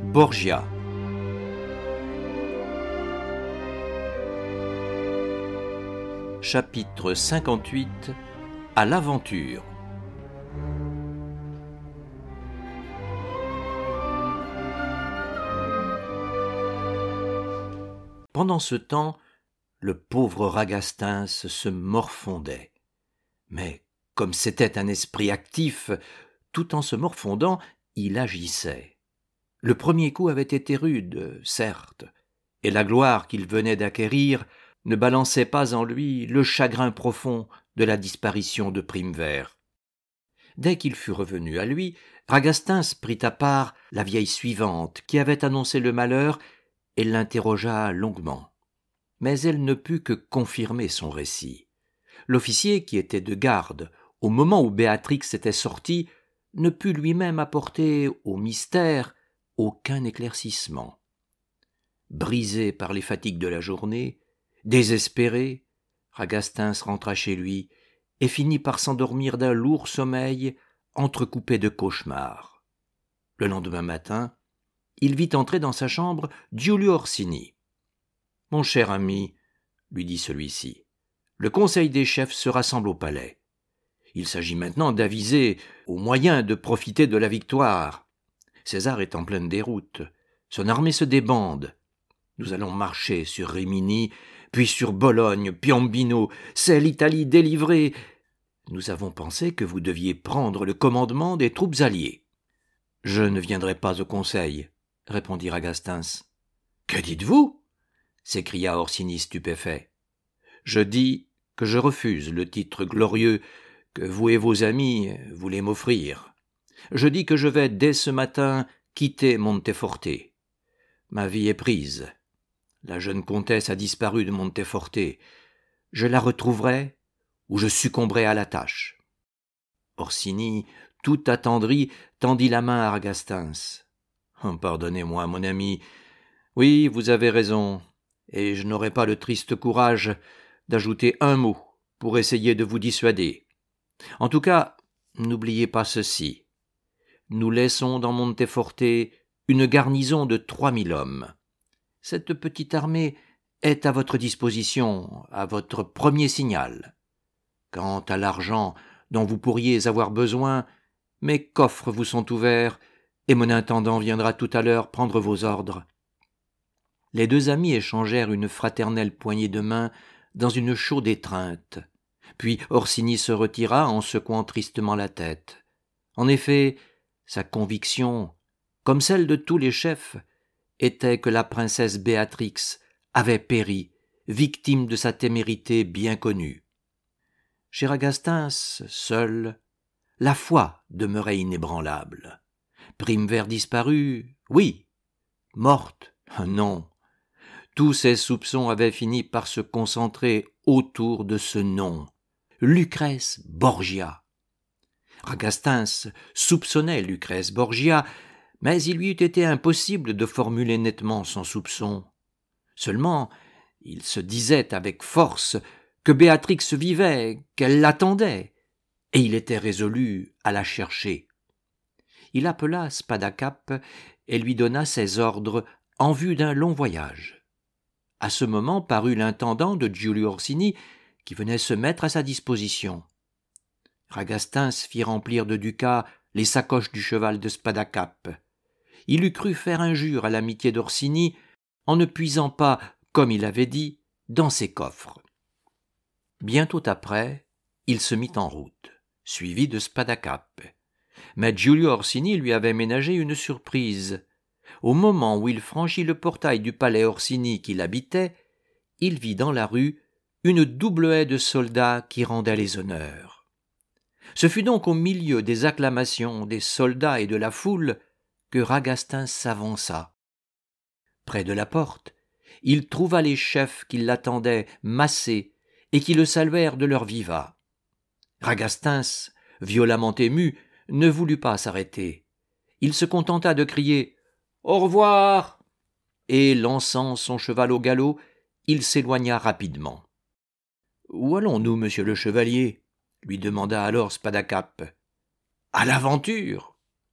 Borgia. Chapitre 58. À l'aventure. Pendant ce temps, le pauvre Ragastins se morfondait. Mais comme c'était un esprit actif, tout en se morfondant, il agissait. Le premier coup avait été rude, certes, et la gloire qu'il venait d'acquérir ne balançait pas en lui le chagrin profond de la disparition de Primevère. Dès qu'il fut revenu à lui, Ragastins prit à part la vieille suivante qui avait annoncé le malheur et l'interrogea longuement. Mais elle ne put que confirmer son récit. L'officier, qui était de garde au moment où Béatrix était sortie, ne put lui-même apporter au mystère aucun éclaircissement. Brisé par les fatigues de la journée, désespéré, Ragastins rentra chez lui et finit par s'endormir d'un lourd sommeil entrecoupé de cauchemars. Le lendemain matin, il vit entrer dans sa chambre Giulio Orsini. « Mon cher ami, » lui dit celui-ci, « le conseil des chefs se rassemble au palais. Il s'agit maintenant d'aviser aux moyens de profiter de la victoire. César est en pleine déroute. Son armée se débande. Nous allons marcher sur Rimini, puis sur Bologne, Piombino. C'est l'Italie délivrée. Nous avons pensé que vous deviez prendre le commandement des troupes alliées. »« Je ne viendrai pas au conseil, » répondit Ragastins. « Que dites-vous » s'écria Orsini stupéfait. « Je dis que je refuse le titre glorieux que vous et vos amis voulez m'offrir. Je dis que je vais dès ce matin quitter Monteforte. Ma vie est prise. La jeune comtesse a disparu de Monteforte. Je la retrouverai ou je succomberai à la tâche. » Orsini, tout attendri, tendit la main à Ragastins. « Pardonnez-moi, mon ami. Oui, vous avez raison, et je n'aurai pas le triste courage d'ajouter un mot pour essayer de vous dissuader. En tout cas, n'oubliez pas ceci. Nous laissons dans Monteforte une garnison de 3000 hommes. Cette petite armée est à votre disposition, à votre premier signal. Quant à l'argent dont vous pourriez avoir besoin, mes coffres vous sont ouverts et mon intendant viendra tout à l'heure prendre vos ordres. » Les deux amis échangèrent une fraternelle poignée de main dans une chaude étreinte. Puis Orsini se retira en secouant tristement la tête. En effet, sa conviction, comme celle de tous les chefs, était que la princesse Béatrix avait péri, victime de sa témérité bien connue. Chez Ragastins, seul, la foi demeurait inébranlable. Primevère disparue, oui. Morte, non. Tous ses soupçons avaient fini par se concentrer autour de ce nom, Lucrèce Borgia. Ragastins soupçonnait Lucrèce Borgia, mais il lui eût été impossible de formuler nettement son soupçon. Seulement, il se disait avec force que Béatrix vivait, qu'elle l'attendait, et il était résolu à la chercher. Il appela Spadacap et lui donna ses ordres en vue d'un long voyage. À ce moment parut l'intendant de Giulio Orsini qui venait se mettre à sa disposition. Ragastins fit remplir de ducats les sacoches du cheval de Spadacap. Il eût cru faire injure à l'amitié d'Orsini en ne puisant pas, comme il avait dit, dans ses coffres. Bientôt après, il se mit en route, suivi de Spadacap. Mais Giulio Orsini lui avait ménagé une surprise. Au moment où il franchit le portail du palais Orsini qu'il habitait, il vit dans la rue une double haie de soldats qui rendaient les honneurs. Ce fut donc au milieu des acclamations des soldats et de la foule que Ragastins s'avança. Près de la porte, il trouva les chefs qui l'attendaient massés et qui le saluèrent de leurs vivats. Ragastins, violemment ému, ne voulut pas s'arrêter. Il se contenta de crier « Au revoir !» et, lançant son cheval au galop, il s'éloigna rapidement. « Où allons-nous, monsieur le chevalier ?» lui demanda alors Spadacap. « À l'aventure !»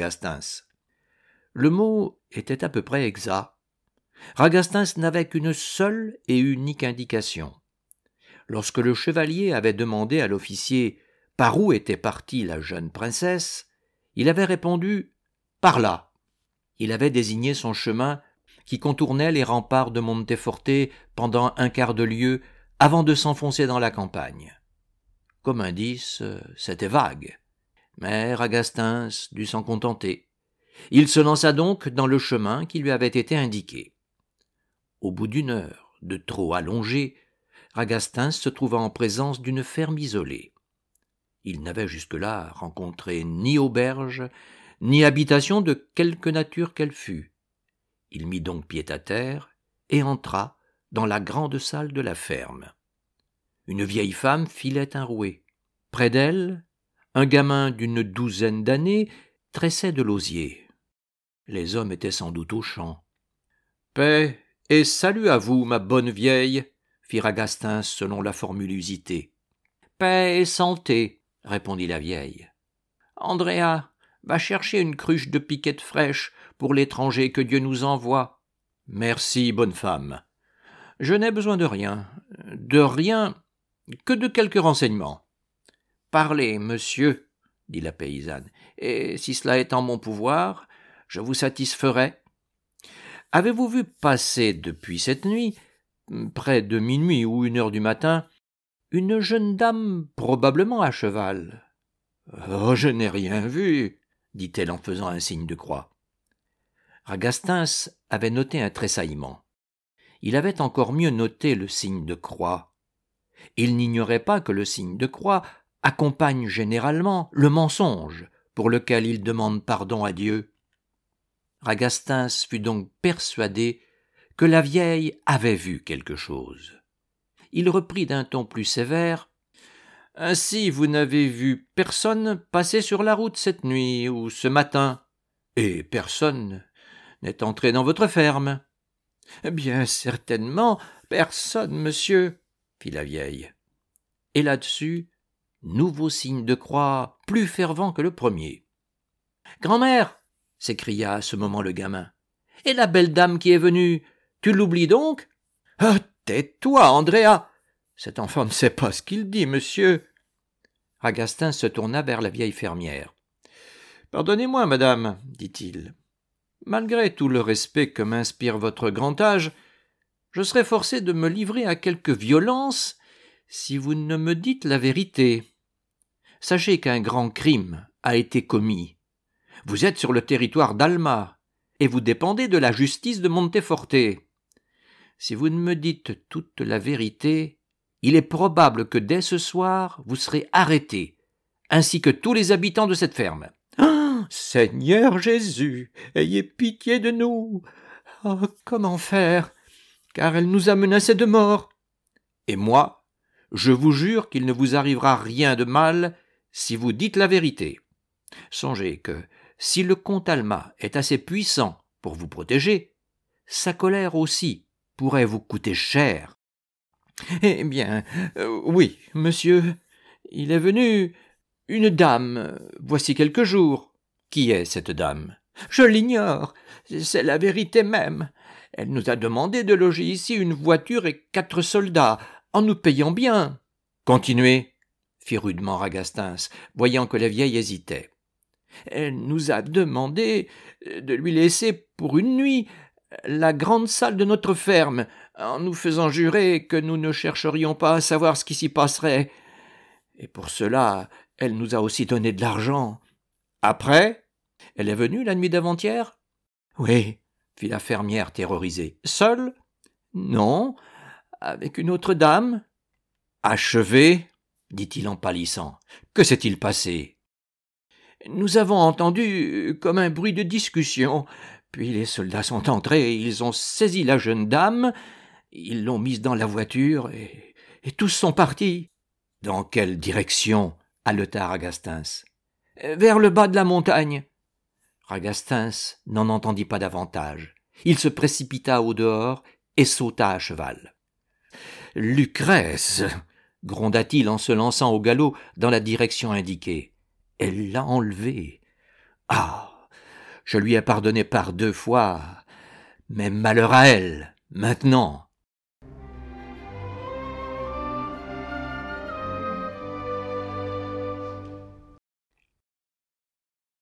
répondit Ragastins. Le mot était à peu près exact. Ragastins n'avait qu'une seule et unique indication. Lorsque le chevalier avait demandé à l'officier par où était partie la jeune princesse, il avait répondu « par là ». Il avait désigné son chemin qui contournait les remparts de Monteforte pendant un quart de lieue avant de s'enfoncer dans la campagne. Comme indice, c'était vague. Mais Ragastins dut s'en contenter. Il se lança donc dans le chemin qui lui avait été indiqué. Au bout d'une heure de trot allongé, Ragastins se trouva en présence d'une ferme isolée. Il n'avait jusque-là rencontré ni auberge, ni habitation de quelque nature qu'elle fût. Il mit donc pied à terre et entra dans la grande salle de la ferme. Une vieille femme filait un rouet. Près d'elle, un gamin d'une 12aine d'années tressait de l'osier. Les hommes étaient sans doute aux champs. « Paix et salut à vous, ma bonne vieille !» fit Ragastins selon la formule usitée. « Paix et santé !» répondit la vieille. « Andrea, va chercher une cruche de piquettes fraîches pour l'étranger que Dieu nous envoie. »« Merci, bonne femme. Je n'ai besoin de rien, que de quelques renseignements. »« Parlez, monsieur, » dit la paysanne, « et si cela est en mon pouvoir, je vous satisferai. Avez-vous vu passer depuis cette nuit, près de minuit ou 1 heure du matin, une jeune dame probablement à cheval ? » ?»« Oh, je n'ai rien vu, » dit-elle en faisant un signe de croix. Ragastins avait noté un tressaillement. Il avait encore mieux noté le signe de croix. Il n'ignorait pas que le signe de croix accompagne généralement le mensonge pour lequel il demande pardon à Dieu. Ragastins fut donc persuadé que la vieille avait vu quelque chose. Il reprit d'un ton plus sévère. « Ainsi vous n'avez vu personne passer sur la route cette nuit ou ce matin, et personne n'est entré dans votre ferme. »« Bien certainement, personne, monsieur, » fit la vieille. Et là-dessus, nouveau signe de croix plus fervent que le premier. « Grand-mère !» s'écria à ce moment le gamin. « Et la belle dame qui est venue, tu l'oublies donc ?»« Ah, tais-toi, Andrea ! Cet enfant ne sait pas ce qu'il dit, monsieur. » Ragastins se tourna vers la vieille fermière. « Pardonnez-moi, madame, dit-il. Malgré tout le respect que m'inspire votre grand âge, je serai forcé de me livrer à quelque violence si vous ne me dites la vérité. Sachez qu'un grand crime a été commis. Vous êtes sur le territoire d'Alma, et vous dépendez de la justice de Monteforte. Si vous ne me dites toute la vérité, il est probable que dès ce soir, vous serez arrêté, ainsi que tous les habitants de cette ferme. « Ah, Seigneur Jésus, ayez pitié de nous. Oh, comment faire, car elle nous a menacés de mort. Et moi, je vous jure qu'il ne vous arrivera rien de mal si vous dites la vérité. Songez que, si le comte Alma est assez puissant pour vous protéger, sa colère aussi pourrait vous coûter cher. »« Eh bien, oui, monsieur, il est venu une dame, voici quelques jours. » »« Qui est cette dame ? » ?»« Je l'ignore, c'est la vérité même. Elle nous a demandé de loger ici une voiture et 4 soldats, en nous payant bien. »« Continuez, » fit rudement Ragastins, voyant que la vieille hésitait. « Elle nous a demandé de lui laisser pour une nuit la grande salle de notre ferme, en nous faisant jurer que nous ne chercherions pas à savoir ce qui s'y passerait. Et pour cela, elle nous a aussi donné de l'argent. »« Après, elle est venue la nuit d'avant-hier ? » ?»« Oui, » fit la fermière terrorisée. « Seule ? » ?»« Non, avec une autre dame. »« Achevez, » dit-il en pâlissant. « Que s'est-il passé ? » ?»« Nous avons entendu comme un bruit de discussion. Puis les soldats sont entrés, ils ont saisi la jeune dame, ils l'ont mise dans la voiture et tous sont partis. »« Dans quelle direction ? » haleta Ragastins. « Vers le bas de la montagne. » Ragastins n'en entendit pas davantage. Il se précipita au dehors et sauta à cheval. « Lucrèce !» gronda-t-il en se lançant au galop dans la direction indiquée. « Elle l'a enlevé. Ah ! je lui ai pardonné par 2 fois, mais malheur à elle, maintenant.